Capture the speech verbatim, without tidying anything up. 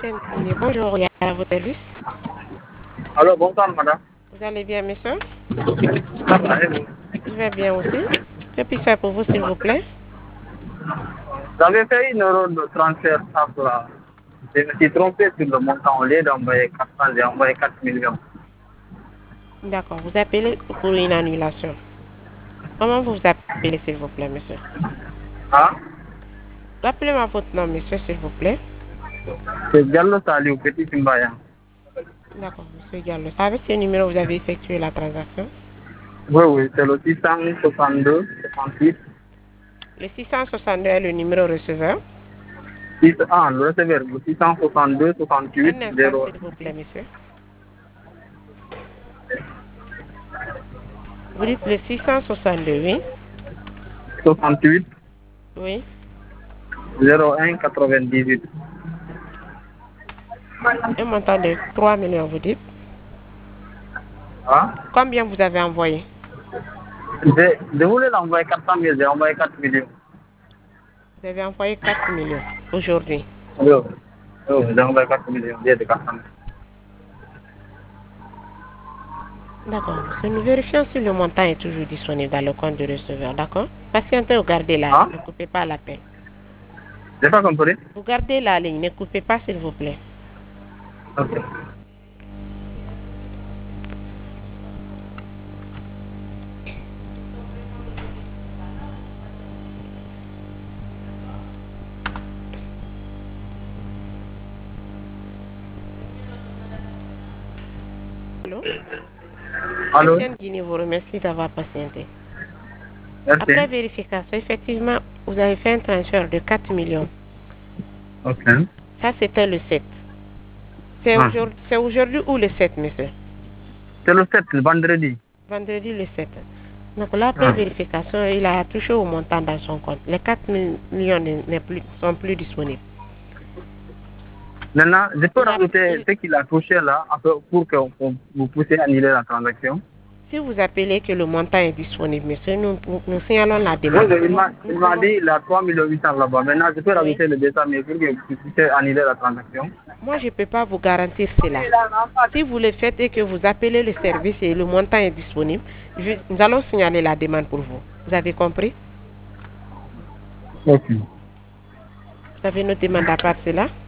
Antenne Guinée. Bonjour, il y a votre service. Alors, bonsoir, madame. Vous allez bien, monsieur? Ça va, et vous? Je vais bien aussi. Que puis-je faire pour vous, s'il vous plaît? J'avais fait une erreur de transfert simple là. Je me suis trompé sur le montant. Au lieu d'envoyer quatre cents, j'ai envoyé quatre millions. D'accord. Vous appelez pour une annulation. Comment vous vous appelez, s'il vous plaît, monsieur? Hein? Rappelez-moi votre nom, monsieur, s'il vous plaît. C'est Diallo Saliou, Petit Simbaya. D'accord, monsieur Diallo. C'est avec ce numéro que vous avez effectué la transaction? Oui, oui, c'est le six cent soixante-deux soixante-huit. Le six cent soixante-deux est le numéro receveur. Ah, le receveur, le six cent soixante-deux soixante-huit Un instant, zéro. s'il vous plaît, monsieur. Vous dites le six cent soixante-deux, oui? soixante-huit Oui. zéro un quatre-vingt-dix-huit. Un montant de trois millions, vous dites? Hein? Combien vous avez envoyé? Je, je voulais l'envoyer quatre cent mille, j'ai envoyé quatre millions. Vous avez envoyé quatre millions aujourd'hui. Oui, oui, j'ai envoyé quatre millions, j'ai de quatre cent mille. D'accord, monsieur. Nous vérifions si le montant est toujours disponible dans le compte du receveur, d'accord? Patientez ou gardez la ligne, Hein? ne coupez pas l'appel. J'ai pas compris. Vous gardez la ligne, ne coupez pas, s'il vous plaît. Ok. Allô? Allô? Antenne Guinée vous remercie d'avoir patienté. Merci. Après vérification, effectivement, vous avez fait un transfert de quatre millions. Ok. Ça, c'était le sept. C'est Ah. aujourd'hui, c'est aujourd'hui ou le sept, monsieur? C'est le sept, le vendredi. Vendredi le sept. Donc là, après Ah. vérification, il a touché au montant dans son compte. Les quatre millions ne plus, sont plus disponibles. Maintenant, je peux Il a- rajouter il- ce qu'il a touché là après, pour que on- vous puissiez annuler la transaction. Si vous appelez que le montant est disponible, monsieur, nous, nous, nous signalons la Oui, demande. il m'a Nous il m'a pouvons- dit il a trois millions huit cents là-bas. Maintenant, je peux Oui. rajouter le deux cent mille pour que vous puissiez annuler la transaction. Moi, je ne peux pas vous garantir cela. Si vous le faites et que vous appelez le service et le montant est disponible, je- nous allons signaler la demande pour vous. Vous avez compris? Ok. Vous avez notre demande à part cela?